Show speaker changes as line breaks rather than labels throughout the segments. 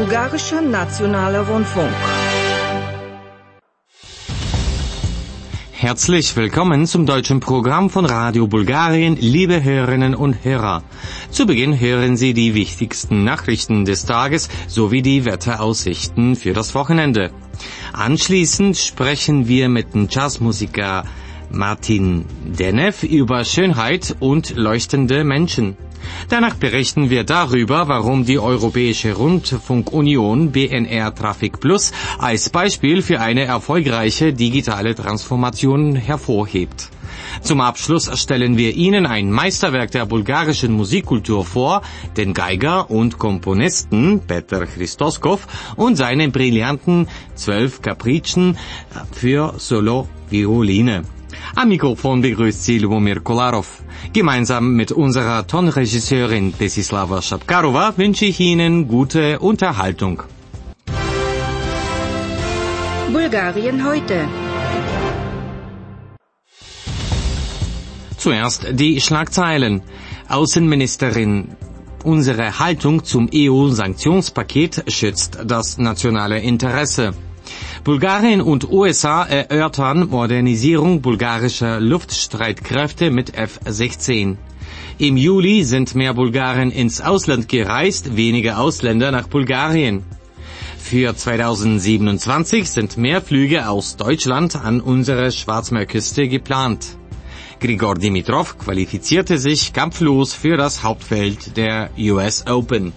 Bulgarischer Nationaler Rundfunk.
Herzlich willkommen zum deutschen Programm von Radio Bulgarien, liebe Hörerinnen und Hörer. Zu Beginn hören Sie die wichtigsten Nachrichten des Tages sowie die Wetteraussichten für das Wochenende. Anschließend sprechen wir mit dem Jazzmusiker Martin Denev über Schönheit und leuchtende Menschen. Danach berichten wir darüber, warum die Europäische Rundfunkunion BNR Traffic Plus als Beispiel für eine erfolgreiche digitale Transformation hervorhebt. Zum Abschluss stellen wir Ihnen ein Meisterwerk der bulgarischen Musikkultur vor, den Geiger und Komponisten Peter Christoskov und seine brillanten 12 Capricen für Solo-Violine. Am Mikrofon begrüßt Sie Lubomir Kolarov. Gemeinsam mit unserer Tonregisseurin Desislava Shapkarova wünsche ich Ihnen gute Unterhaltung.
Bulgarien heute.
Zuerst die Schlagzeilen. Außenministerin: Unsere Haltung zum EU-Sanktionspaket schützt das nationale Interesse. Bulgarien und USA erörtern Modernisierung bulgarischer Luftstreitkräfte mit F-16. Im Juli sind mehr Bulgaren ins Ausland gereist, weniger Ausländer nach Bulgarien. Für 2027 sind mehr Flüge aus Deutschland an unsere Schwarzmeerküste geplant. Grigor Dimitrov qualifizierte sich kampflos für das Hauptfeld der US Open.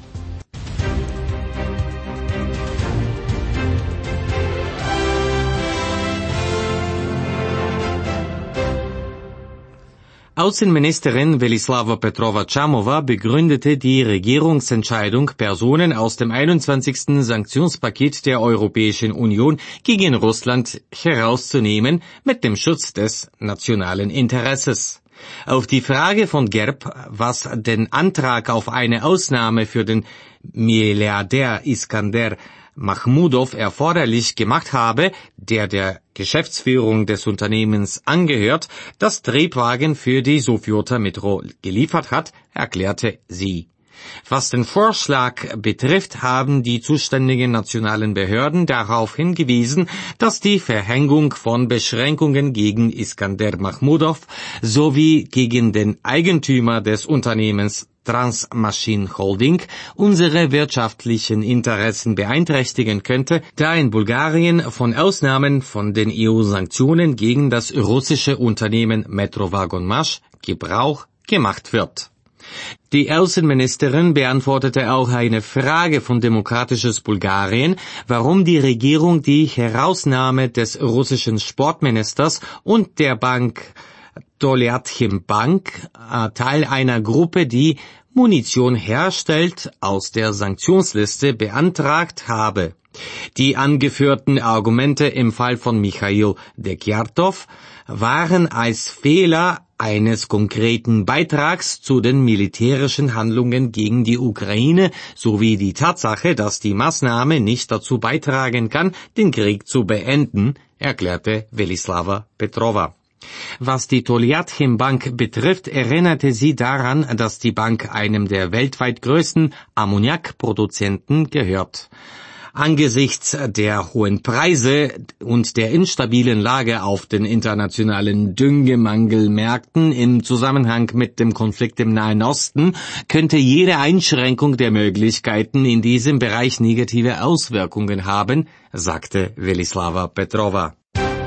Außenministerin Velislava Petrova-Chamova begründete die Regierungsentscheidung, Personen aus dem 21. Sanktionspaket der Europäischen Union gegen Russland herauszunehmen, mit dem Schutz des nationalen Interesses. Auf die Frage von Gerb, was den Antrag auf eine Ausnahme für den Milliardär Iskander Mahmudov erforderlich gemacht habe, der Geschäftsführung des Unternehmens angehört, das Triebwagen für die Sofiota Metro geliefert hat, erklärte sie. Was den Vorschlag betrifft, haben die zuständigen nationalen Behörden darauf hingewiesen, dass die Verhängung von Beschränkungen gegen Iskander Mahmudov sowie gegen den Eigentümer des Unternehmens Transmachine Holding unsere wirtschaftlichen Interessen beeinträchtigen könnte, da in Bulgarien von Ausnahmen von den EU-Sanktionen gegen das russische Unternehmen Metrowagonmash Gebrauch gemacht wird. Die Außenministerin beantwortete auch eine Frage von Demokratisches Bulgarien, warum die Regierung die Herausnahme des russischen Sportministers und der Bank Tolyatchem Bank, Teil einer Gruppe, die Munition herstellt, aus der Sanktionsliste beantragt habe. Die angeführten Argumente im Fall von Michail Dekyartov waren als Fehler eines konkreten Beitrags zu den militärischen Handlungen gegen die Ukraine sowie die Tatsache, dass die Maßnahme nicht dazu beitragen kann, den Krieg zu beenden, erklärte Velislava Petrova. Was die Tolyatchem Bank betrifft, erinnerte sie daran, dass die Bank einem der weltweit größten Ammoniakproduzenten gehört. Angesichts der hohen Preise und der instabilen Lage auf den internationalen Düngemangelmärkten im Zusammenhang mit dem Konflikt im Nahen Osten könnte jede Einschränkung der Möglichkeiten in diesem Bereich negative Auswirkungen haben, sagte Velislava Petrova.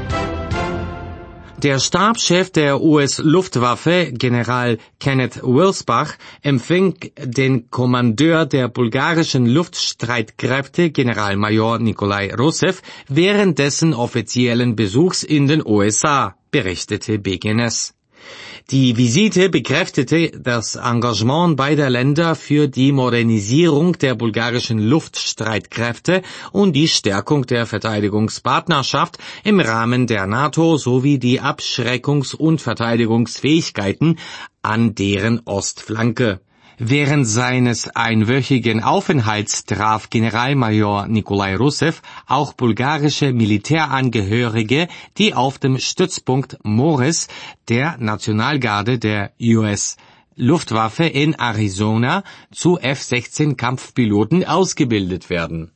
Der Stabschef der US-Luftwaffe, General Kenneth Wilsbach, empfing den Kommandeur der bulgarischen Luftstreitkräfte, Generalmajor Nikolai Rusev, während dessen offiziellen Besuchs in den USA, berichtete BGNS. Die Visite bekräftete das Engagement beider Länder für die Modernisierung der bulgarischen Luftstreitkräfte und die Stärkung der Verteidigungspartnerschaft im Rahmen der NATO sowie die Abschreckungs- und Verteidigungsfähigkeiten an deren Ostflanke. Während seines einwöchigen Aufenthalts traf Generalmajor Nikolai Rusev auch bulgarische Militärangehörige, die auf dem Stützpunkt Moris der Nationalgarde der US Luftwaffe in Arizona zu F-16 Kampfpiloten ausgebildet werden.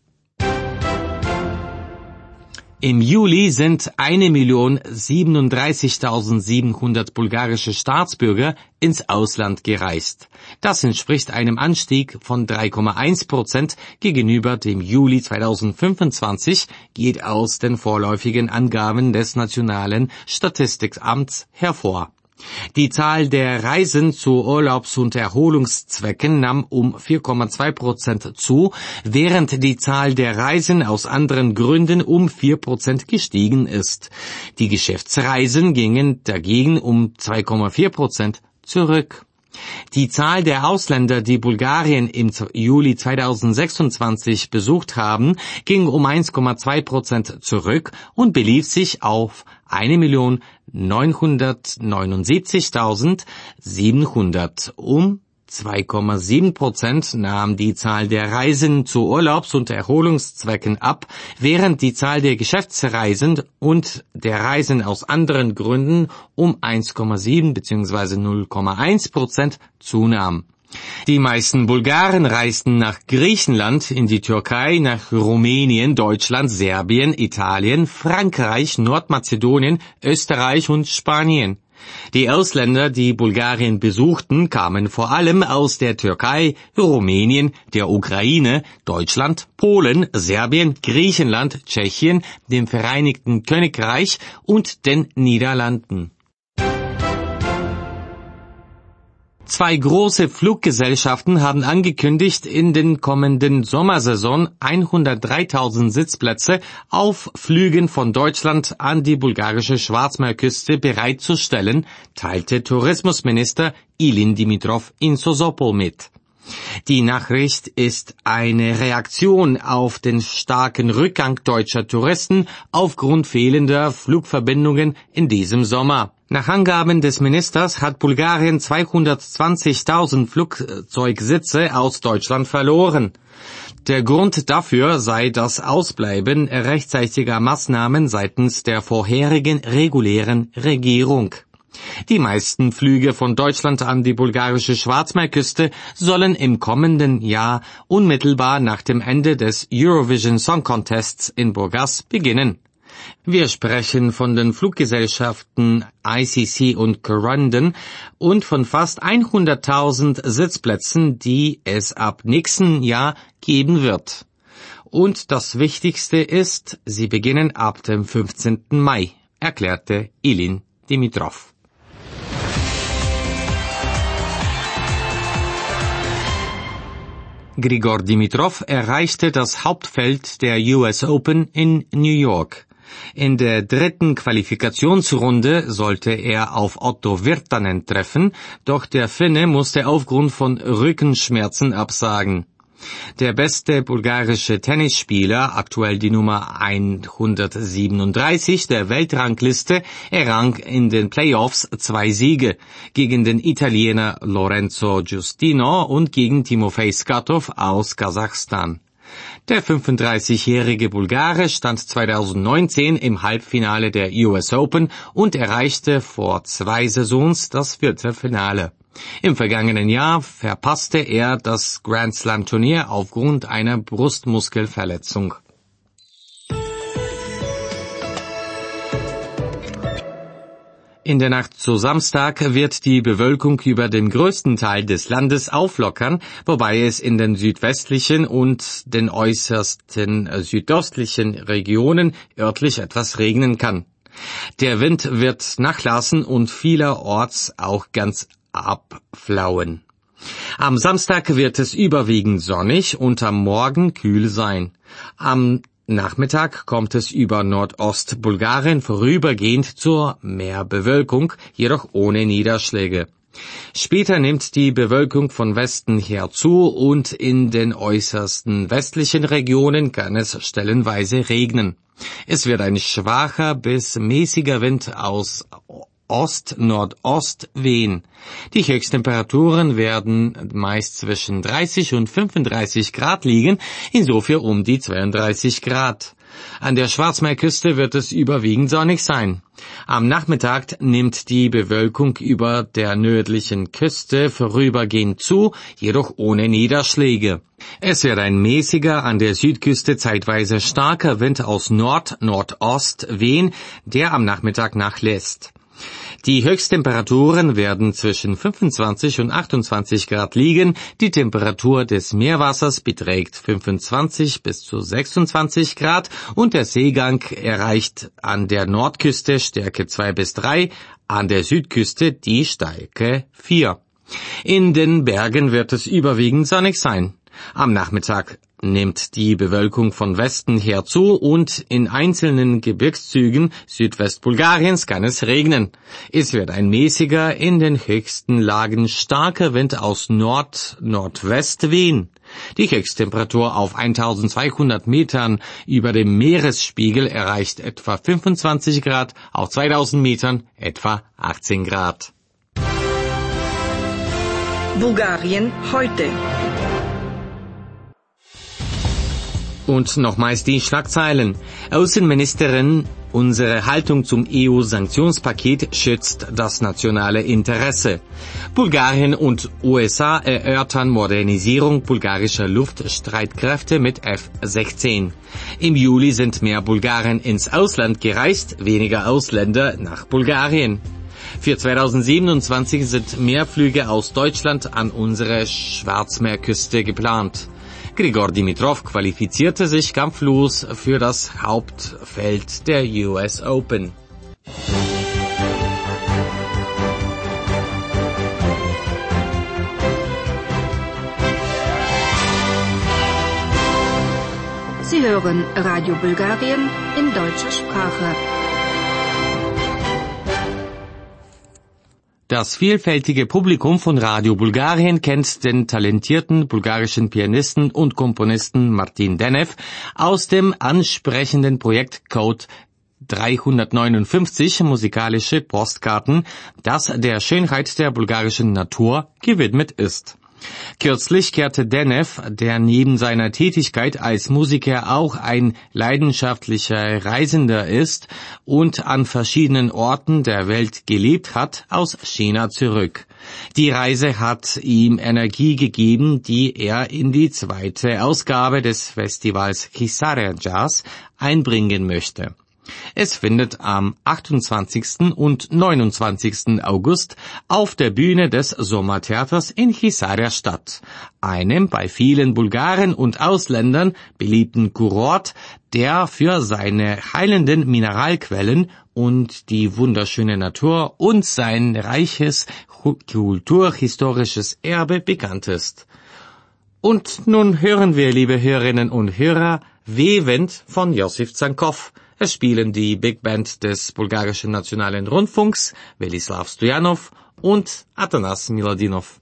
Im Juli sind 1.037.700 bulgarische Staatsbürger ins Ausland gereist. Das entspricht einem Anstieg von 3,1% gegenüber dem Juli 2025, geht aus den vorläufigen Angaben des Nationalen Statistikamts hervor. Die Zahl der Reisen zu Urlaubs- und Erholungszwecken nahm um 4,2% zu, während die Zahl der Reisen aus anderen Gründen um 4% gestiegen ist. Die Geschäftsreisen gingen dagegen um 2,4% zurück. Die Zahl der Ausländer, die Bulgarien im Juli 2026 besucht haben, ging um 1,2% zurück und belief sich auf 1.979.700. Um 2,7% nahm die Zahl der Reisen zu Urlaubs- und Erholungszwecken ab, während die Zahl der Geschäftsreisen und der Reisen aus anderen Gründen um 1,7 bzw. 0,1% zunahm. Die meisten Bulgaren reisten nach Griechenland, in die Türkei, nach Rumänien, Deutschland, Serbien, Italien, Frankreich, Nordmazedonien, Österreich und Spanien. Die Ausländer, die Bulgarien besuchten, kamen vor allem aus der Türkei, Rumänien, der Ukraine, Deutschland, Polen, Serbien, Griechenland, Tschechien, dem Vereinigten Königreich und den Niederlanden. Zwei große Fluggesellschaften haben angekündigt, in den kommenden Sommersaison 103.000 Sitzplätze auf Flügen von Deutschland an die bulgarische Schwarzmeerküste bereitzustellen, teilte Tourismusminister Ilie Dimitrov in Sozopol mit. Die Nachricht ist eine Reaktion auf den starken Rückgang deutscher Touristen aufgrund fehlender Flugverbindungen in diesem Sommer. Nach Angaben des Ministers hat Bulgarien 220.000 Flugzeugsitze aus Deutschland verloren. Der Grund dafür sei das Ausbleiben rechtzeitiger Maßnahmen seitens der vorherigen regulären Regierung. Die meisten Flüge von Deutschland an die bulgarische Schwarzmeerküste sollen im kommenden Jahr unmittelbar nach dem Ende des Eurovision Song Contests in Burgas beginnen. Wir sprechen von den Fluggesellschaften ICC und Corendon und von fast 100.000 Sitzplätzen, die es ab nächsten Jahr geben wird. Und das Wichtigste ist, sie beginnen ab dem 15. Mai, erklärte Ilie Dimitrov. Grigor Dimitrov erreichte das Hauptfeld der US Open in New York. In der dritten Qualifikationsrunde sollte er auf Otto Virtanen treffen, doch der Finne musste aufgrund von Rückenschmerzen absagen. Der beste bulgarische Tennisspieler, aktuell die Nummer 137 der Weltrangliste, errang in den Playoffs 2 Siege gegen den Italiener Lorenzo Giustino und gegen Timofej Skatov aus Kasachstan. Der 35-jährige Bulgare stand 2019 im Halbfinale der US Open und erreichte vor 2 Saisons das Viertelfinale. Im vergangenen Jahr verpasste er das Grand Slam Turnier aufgrund einer Brustmuskelverletzung. In der Nacht zu Samstag wird die Bewölkung über den größten Teil des Landes auflockern, wobei es in den südwestlichen und den äußersten südöstlichen Regionen örtlich etwas regnen kann. Der Wind wird nachlassen und vielerorts auch ganz abflauen. Am Samstag wird es überwiegend sonnig und am Morgen kühl sein. Am Nachmittag kommt es über Nordostbulgarien vorübergehend zur Meerbewölkung, jedoch ohne Niederschläge. Später nimmt die Bewölkung von Westen her zu und in den äußersten westlichen Regionen kann es stellenweise regnen. Es wird ein schwacher bis mäßiger Wind aus Ost-Nordost wehen. Die Höchsttemperaturen werden meist zwischen 30 und 35 Grad liegen, insofern um die 32 Grad. An der Schwarzmeerküste wird es überwiegend sonnig sein. Am Nachmittag nimmt die Bewölkung über der nördlichen Küste vorübergehend zu, jedoch ohne Niederschläge. Es wird ein mäßiger, an der Südküste zeitweise starker Wind aus Nord-Nordost wehen, der am Nachmittag nachlässt. Die Höchsttemperaturen werden zwischen 25 und 28 Grad liegen. Die Temperatur des Meerwassers beträgt 25 bis zu 26 Grad und der Seegang erreicht an der Nordküste Stärke 2 bis 3, an der Südküste die Stärke 4. In den Bergen wird es überwiegend sonnig sein. Am Nachmittag nimmt die Bewölkung von Westen her zu und in einzelnen Gebirgszügen Südwestbulgariens kann es regnen. Es wird ein mäßiger, in den höchsten Lagen starker Wind aus Nord-Nordwest wehen. Die Höchsttemperatur auf 1200 Metern über dem Meeresspiegel erreicht etwa 25 Grad, auf 2000 Metern etwa 18 Grad.
Bulgarien heute.
Und nochmals die Schlagzeilen. Außenministerin, unsere Haltung zum EU-Sanktionspaket schützt das nationale Interesse. Bulgarien und USA erörtern Modernisierung bulgarischer Luftstreitkräfte mit F-16. Im Juli sind mehr Bulgaren ins Ausland gereist, weniger Ausländer nach Bulgarien. Für 2027 sind mehr Flüge aus Deutschland an unsere Schwarzmeerküste geplant. Grigor Dimitrov qualifizierte sich kampflos für das Hauptfeld der US Open.
Sie hören Radio Bulgarien in deutscher Sprache.
Das vielfältige Publikum von Radio Bulgarien kennt den talentierten bulgarischen Pianisten und Komponisten Martin Denev aus dem ansprechenden Projekt Code 359 musikalische Postkarten, das der Schönheit der bulgarischen Natur gewidmet ist. Kürzlich kehrte Denev, der neben seiner Tätigkeit als Musiker auch ein leidenschaftlicher Reisender ist und an verschiedenen Orten der Welt gelebt hat, aus China zurück. Die Reise hat ihm Energie gegeben, die er in die zweite Ausgabe des Festivals Hisarya Jazz einbringen möchte. Es findet am 28. und 29. August auf der Bühne des Sommertheaters in Hisarya statt, einem bei vielen Bulgaren und Ausländern beliebten Kurort, der für seine heilenden Mineralquellen und die wunderschöne Natur und sein reiches kulturhistorisches Erbe bekannt ist. Und nun hören wir, liebe Hörerinnen und Hörer, Wehwind von Josif Zankow. Es spielen die Big Band des bulgarischen Nationalen Rundfunks, Velislav Stojanov und Atanas Miladinov.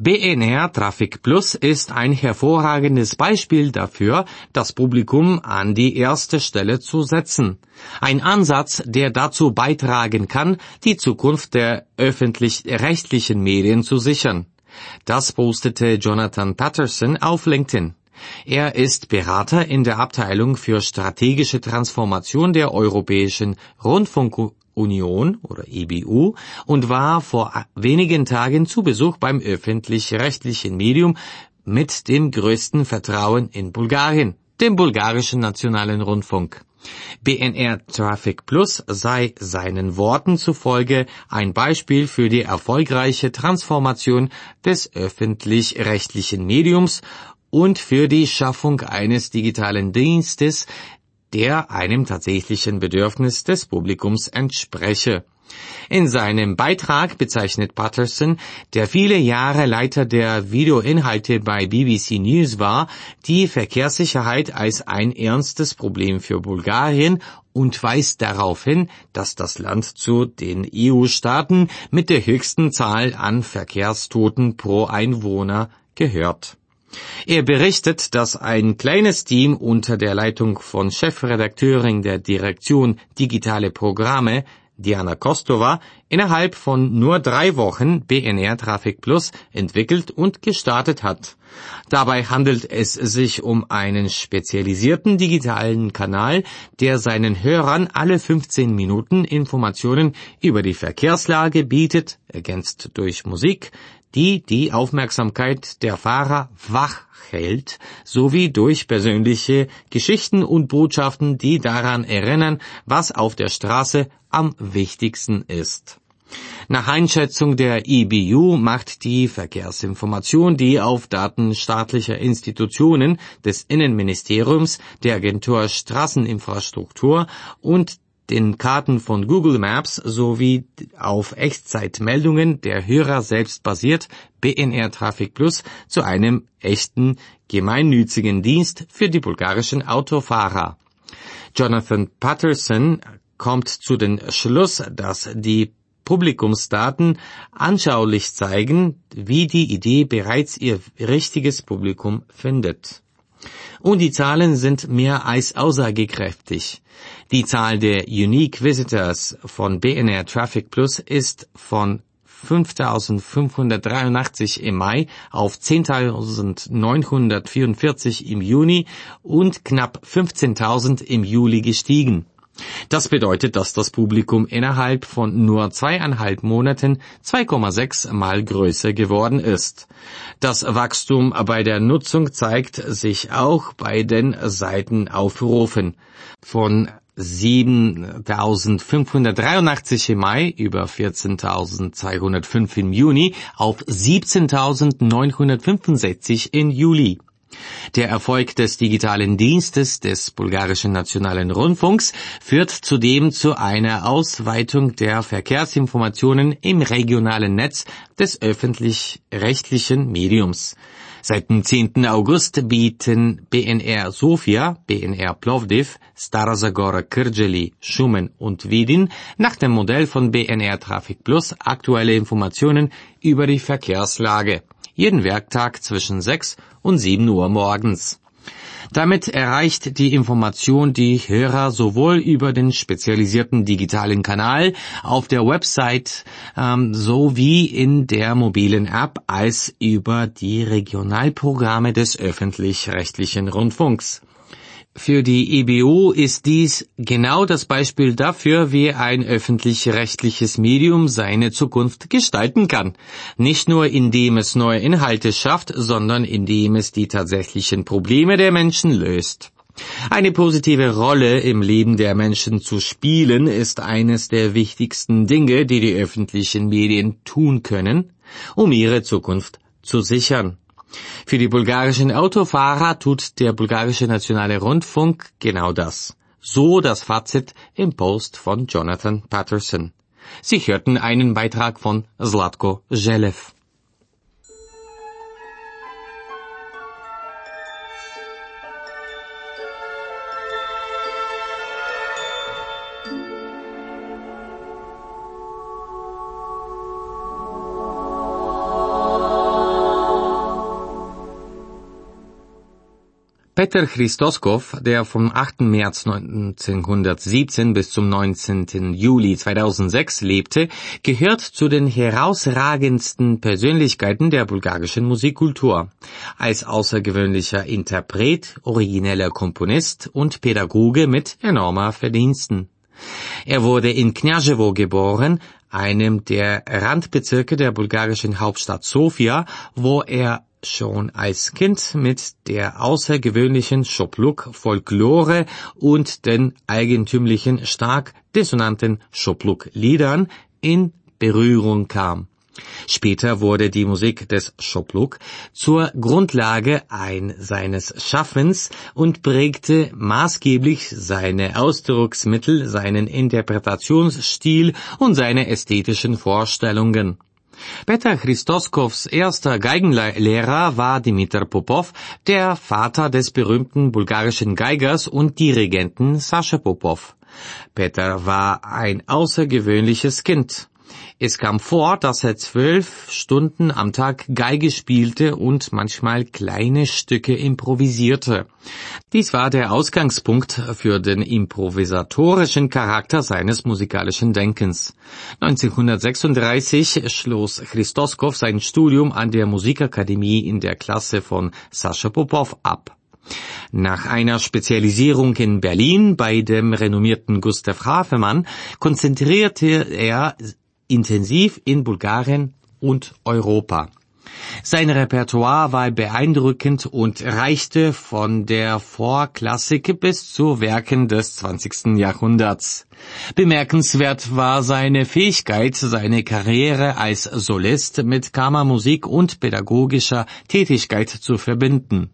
BNR Traffic Plus ist ein hervorragendes Beispiel dafür, das Publikum an die erste Stelle zu setzen. Ein Ansatz, der dazu beitragen kann, die Zukunft der öffentlich-rechtlichen Medien zu sichern. Das postete Jonathan Patterson auf LinkedIn. Er ist Berater in der Abteilung für strategische Transformation der Europäischen Rundfunkunion oder EBU und war vor wenigen Tagen zu Besuch beim öffentlich-rechtlichen Medium mit dem größten Vertrauen in Bulgarien, dem bulgarischen Nationalen Rundfunk. BNR Traffic Plus sei seinen Worten zufolge ein Beispiel für die erfolgreiche Transformation des öffentlich-rechtlichen Mediums und für die Schaffung eines digitalen Dienstes, der einem tatsächlichen Bedürfnis des Publikums entspreche. In seinem Beitrag bezeichnet Patterson, der viele Jahre Leiter der Videoinhalte bei BBC News war, die Verkehrssicherheit als ein ernstes Problem für Bulgarien und weist darauf hin, dass das Land zu den EU-Staaten mit der höchsten Zahl an Verkehrstoten pro Einwohner gehört. Er berichtet, dass ein kleines Team unter der Leitung von Chefredakteurin der Direktion Digitale Programme, Diana Kostova, innerhalb von nur 3 Wochen BNR Traffic Plus entwickelt und gestartet hat. Dabei handelt es sich um einen spezialisierten digitalen Kanal, der seinen Hörern alle 15 Minuten Informationen über die Verkehrslage bietet, ergänzt durch Musik, die die Aufmerksamkeit der Fahrer wach hält, sowie durch persönliche Geschichten und Botschaften, die daran erinnern, was auf der Straße am wichtigsten ist. Nach Einschätzung der EBU macht die Verkehrsinformation, die auf Daten staatlicher Institutionen, des Innenministeriums, der Agentur Straßeninfrastruktur und den Karten von Google Maps sowie auf Echtzeitmeldungen der Hörer selbst basiert, BNR Traffic Plus zu einem echten gemeinnützigen Dienst für die bulgarischen Autofahrer. Jonathan Patterson kommt zu dem Schluss, dass die Publikumsdaten anschaulich zeigen, wie die Idee bereits ihr richtiges Publikum findet. Und die Zahlen sind mehr als aussagekräftig. Die Zahl der Unique Visitors von BNR Traffic Plus ist von 5.583 im Mai auf 10.944 im Juni und knapp 15.000 im Juli gestiegen. Das bedeutet, dass das Publikum innerhalb von nur 2,5 Monaten 2,6 Mal größer geworden ist. Das Wachstum bei der Nutzung zeigt sich auch bei den Seitenaufrufen. Von 7.583 im Mai über 14.205 im Juni auf 17.965 im Juli. Der Erfolg des digitalen Dienstes des bulgarischen Nationalen Rundfunks führt zudem zu einer Ausweitung der Verkehrsinformationen im regionalen Netz des öffentlich-rechtlichen Mediums. Seit dem 10. August bieten BNR Sofia, BNR Plovdiv, Stara Zagora, Kırjeli, Shumen und Vidin nach dem Modell von BNR Traffic Plus aktuelle Informationen über die Verkehrslage. Jeden Werktag zwischen 6 und 7 Uhr morgens. Damit erreicht die Information die Hörer sowohl über den spezialisierten digitalen Kanal auf der Website sowie in der mobilen App als über die Regionalprogramme des öffentlich-rechtlichen Rundfunks. Für die EBU ist dies genau das Beispiel dafür, wie ein öffentlich-rechtliches Medium seine Zukunft gestalten kann. Nicht nur indem es neue Inhalte schafft, sondern indem es die tatsächlichen Probleme der Menschen löst. Eine positive Rolle im Leben der Menschen zu spielen, ist eines der wichtigsten Dinge, die die öffentlichen Medien tun können, um ihre Zukunft zu sichern. Für die bulgarischen Autofahrer tut der bulgarische Nationale Rundfunk genau das. So das Fazit im Post von Jonathan Patterson. Sie hörten einen Beitrag von Zlatko Želev. Peter Christoskow, der vom 8. März 1917 bis zum 19. Juli 2006 lebte, gehört zu den herausragendsten Persönlichkeiten der bulgarischen Musikkultur. Als außergewöhnlicher Interpret, origineller Komponist und Pädagoge mit enormer Verdiensten. Er wurde in Kněževo geboren, einem der Randbezirke der bulgarischen Hauptstadt Sofia, wo er schon als Kind mit der außergewöhnlichen Chopluk-Folklore und den eigentümlichen, stark dissonanten Chopluk-Liedern in Berührung kam. Später wurde die Musik des Chopluk zur Grundlage seines Schaffens und prägte maßgeblich seine Ausdrucksmittel, seinen Interpretationsstil und seine ästhetischen Vorstellungen. Peter Christoskows erster Geigenlehrer war Dimitar Popov, der Vater des berühmten bulgarischen Geigers und Dirigenten Sascha Popov. Peter war ein außergewöhnliches Kind. Es kam vor, dass er 12 Stunden am Tag Geige spielte und manchmal kleine Stücke improvisierte. Dies war der Ausgangspunkt für den improvisatorischen Charakter seines musikalischen Denkens. 1936 schloss Christoskow sein Studium an der Musikakademie in der Klasse von Sascha Popov ab. Nach einer Spezialisierung in Berlin bei dem renommierten Gustav Havemann konzentrierte er intensiv in Bulgarien und Europa. Sein Repertoire war beeindruckend und reichte von der Vorklassik bis zu Werken des 20. Jahrhunderts. Bemerkenswert war seine Fähigkeit, seine Karriere als Solist mit Kammermusik und pädagogischer Tätigkeit zu verbinden.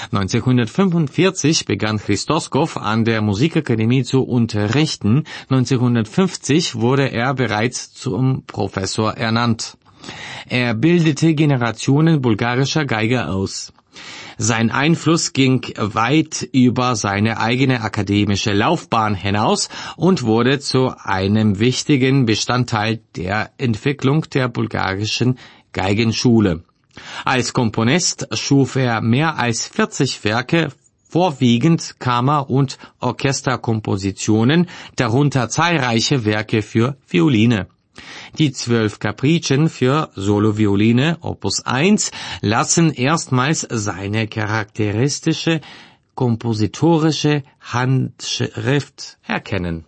1945 begann Christoskow an der Musikakademie zu unterrichten. 1950 wurde er bereits zum Professor ernannt. Er bildete Generationen bulgarischer Geiger aus. Sein Einfluss ging weit über seine eigene akademische Laufbahn hinaus und wurde zu einem wichtigen Bestandteil der Entwicklung der bulgarischen Geigenschule. Als Komponist schuf er mehr als 40 Werke, vorwiegend Kammer- und Orchesterkompositionen, darunter zahlreiche Werke für Violine. Die 12 Capricien für Solovioline Opus 1 lassen erstmals seine charakteristische kompositorische Handschrift erkennen.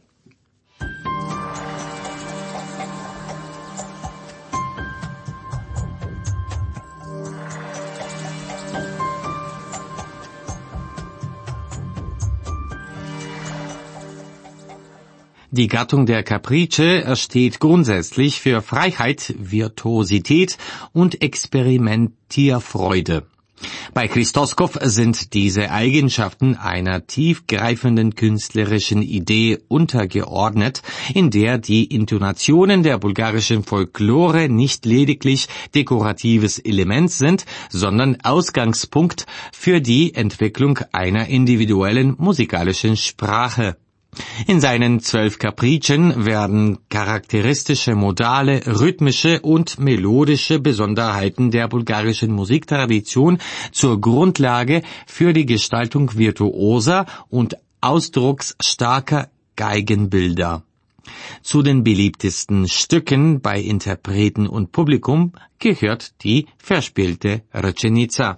Die Gattung der Caprice steht grundsätzlich für Freiheit, Virtuosität und Experimentierfreude. Bei Christoskow sind diese Eigenschaften einer tiefgreifenden künstlerischen Idee untergeordnet, in der die Intonationen der bulgarischen Folklore nicht lediglich dekoratives Element sind, sondern Ausgangspunkt für die Entwicklung einer individuellen musikalischen Sprache. In seinen 12 Capricien werden charakteristische modale, rhythmische und melodische Besonderheiten der bulgarischen Musiktradition zur Grundlage für die Gestaltung virtuoser und ausdrucksstarker Geigenbilder. Zu den beliebtesten Stücken bei Interpreten und Publikum gehört die verspielte Rečenica.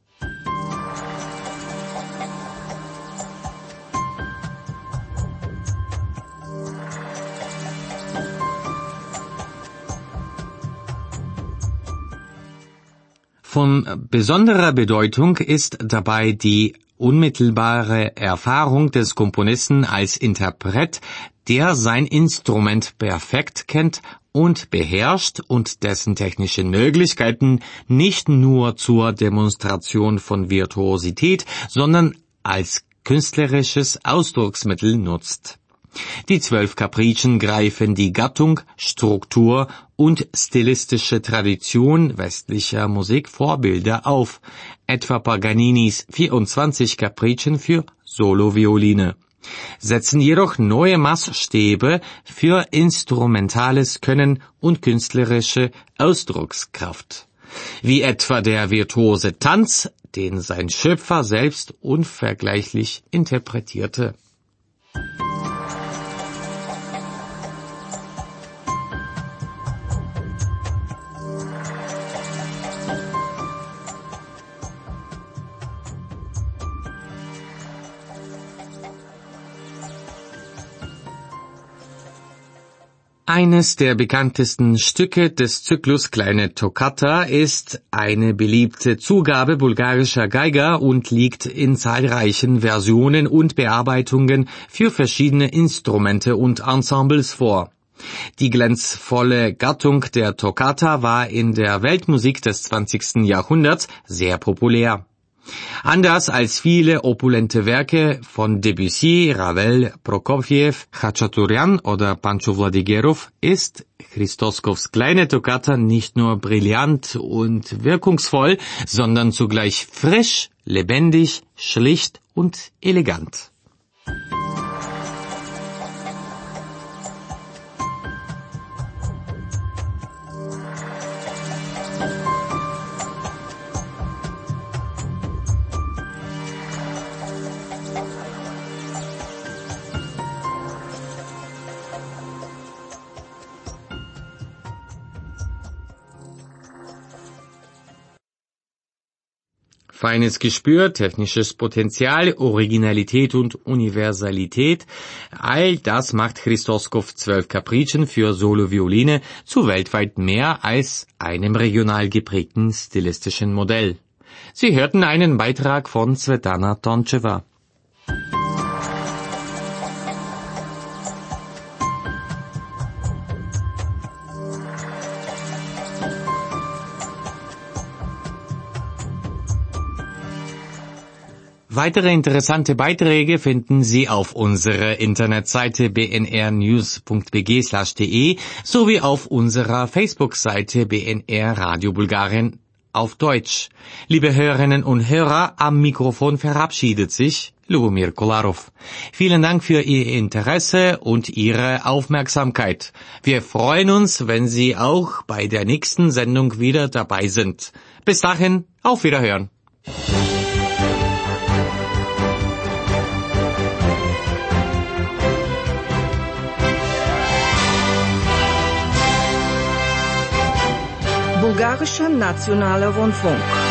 Von besonderer Bedeutung ist dabei die unmittelbare Erfahrung des Komponisten als Interpret, der sein Instrument perfekt kennt und beherrscht und dessen technische Möglichkeiten nicht nur zur Demonstration von Virtuosität, sondern als künstlerisches Ausdrucksmittel nutzt. Die 12 Capricien greifen die Gattung, Struktur und stilistische Tradition westlicher Musikvorbilder auf, etwa Paganinis 24 Capricien für Solovioline, setzen jedoch neue Maßstäbe für instrumentales Können und künstlerische Ausdruckskraft. Wie etwa der virtuose Tanz, den sein Schöpfer selbst unvergleichlich interpretierte. Eines der bekanntesten Stücke des Zyklus Kleine Toccata ist eine beliebte Zugabe bulgarischer Geiger und liegt in zahlreichen Versionen und Bearbeitungen für verschiedene Instrumente und Ensembles vor. Die glanzvolle Gattung der Toccata war in der Weltmusik des 20. Jahrhunderts sehr populär. Anders als viele opulente Werke von Debussy, Ravel, Prokofjew, Khachaturian oder Pancho Vladigerov ist Christoskows Kleine Toccata nicht nur brillant und wirkungsvoll, sondern zugleich frisch, lebendig, schlicht und elegant. Feines Gespür, technisches Potenzial, Originalität und Universalität, all das macht Christoskow 12 Capricen für Solo-Violine zu weltweit mehr als einem regional geprägten stilistischen Modell. Sie hörten einen Beitrag von Svetlana Toncheva. Weitere interessante Beiträge finden Sie auf unserer Internetseite bnrnews.bg/de sowie auf unserer Facebook-Seite BNR Radio Bulgarien auf Deutsch. Liebe Hörerinnen und Hörer, am Mikrofon verabschiedet sich Lubomir Kolarov. Vielen Dank für Ihr Interesse und Ihre Aufmerksamkeit. Wir freuen uns, wenn Sie auch bei der nächsten Sendung wieder dabei sind. Bis dahin, auf Wiederhören.
Bulgarischer Nationaler Rundfunk